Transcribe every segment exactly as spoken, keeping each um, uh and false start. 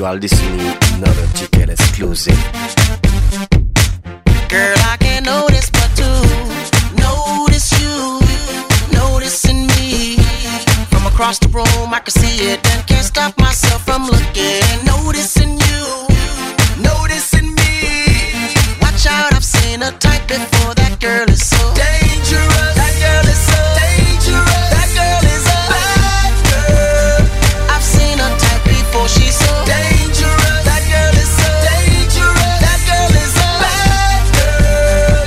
are listening another ticket exclusive. Girl, I can't notice but to notice you, noticing me. From across the room, I can see it and can't stop myself from looking. Noticing you, noticing me. Watch out, I've seen a type before. That girl is so dangerous. That girl is so dangerous. That girl is a bad girl. I've seen a type before. She's so dangerous. That girl is so dangerous. That girl is a bad girl.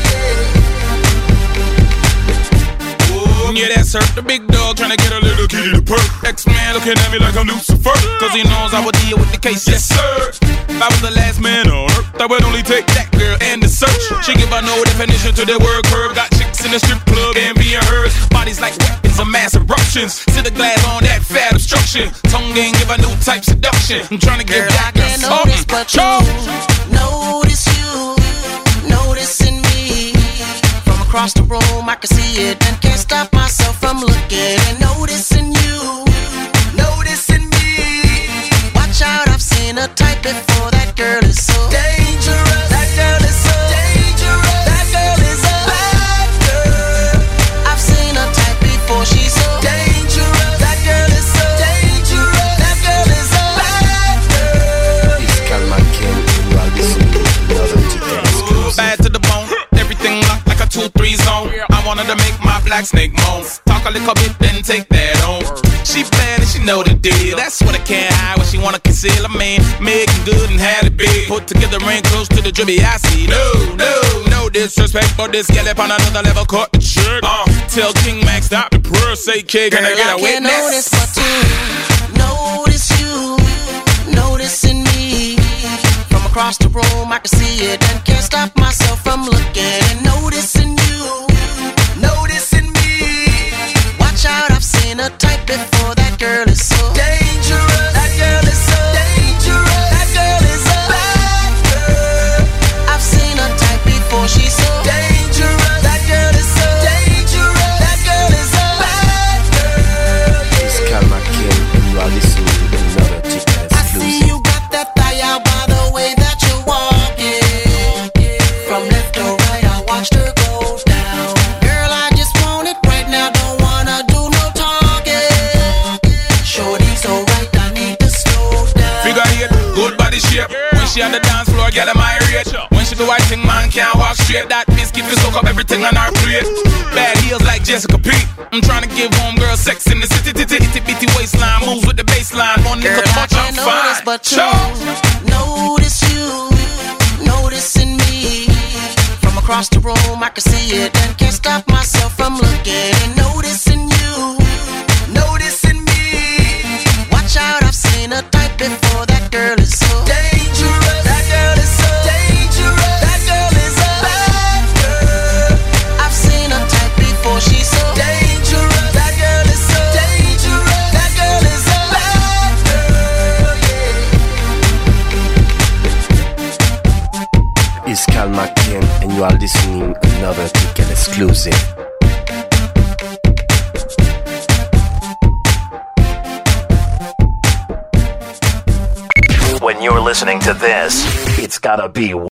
Yeah. Ooh, yeah, that's her. The big dog trying to get a little kitty to perk. X-Man looking at me like I'm Lucifer, cause he knows I would deal with the case. Yes, sir. If I was the last man on earth, I would only take that girl and the search. She give her no definition to the word curve. Got chicks in the strip club and being hers. Bodies like weapons of mass eruptions. Sit the glass on that fat obstruction. Tongue ain't give her new type seduction. I'm trying to get back to something. But you notice you, noticing me. From across the room, I can see it and can't stop myself from looking and noticing you, noticing me. Watch out, I've seen a type before. That girl is so dangerous. That girl is so dangerous. That girl is a bad girl. I've seen a type before. She's so dangerous. That girl is so dangerous. That girl is a bad girl. It's Calma King, you are listening another ticket exclusive. Bad to the bone, everything locked like a two three zone. I wanted to make my black snake moan. Talk a little bit, then take that on. She bad and she know the deal. That's what I can't hide, what she wanna conceal. I mean, making good and had it big. Put together ring close to the drippy I see. No, no, no disrespect, but this gal up on another level. Cut the check. Uh, tell King Max stop the prayer. Say, kid, can I get a witness? Girl, I can't notice but to notice you, noticing me. From across the room, I can see it and can't stop myself from looking and noticing you, noticing me. Watch out, I've seen a type before. That girl is so dangerous. That girl is so dangerous. That girl is a bad girl. I've seen a type before. She's so dangerous. That girl is so dangerous. That girl is a bad girl. Yeah. It's Calma King, and you are listening another ticket I see exclusive. you got that thigh out by the way that you're walking. From left to right, I watched her go down. Girl, I just want it right now. Don't wanna do no talking. Shorty so right, I need to slow down. Figure eight, good body shape. When she on the dance floor, get a my rate. When she do white thing, man can't walk straight. That biscuit will soak up everything on our plate. Bad heels like Jessica Pete. I'm trying to give homegirl sex in the city. Titty itty bitty waistline, moves with the baseline. One Girl, nigga I touch, I'm can't notice fine. but you notice you, noticing me. From across the room, I can see it and can't stop myself from looking and noticing you, noticing me. Watch out, I've seen a type before. That girl is so dangerous. That girl is so dangerous. That girl is a bad girl. I've seen a type before. She's so dangerous. That girl is so dangerous. That girl is a bad girl. Yeah. It's Calma King, and you are listening another ticket exclusive. When you're listening to this, it's gotta be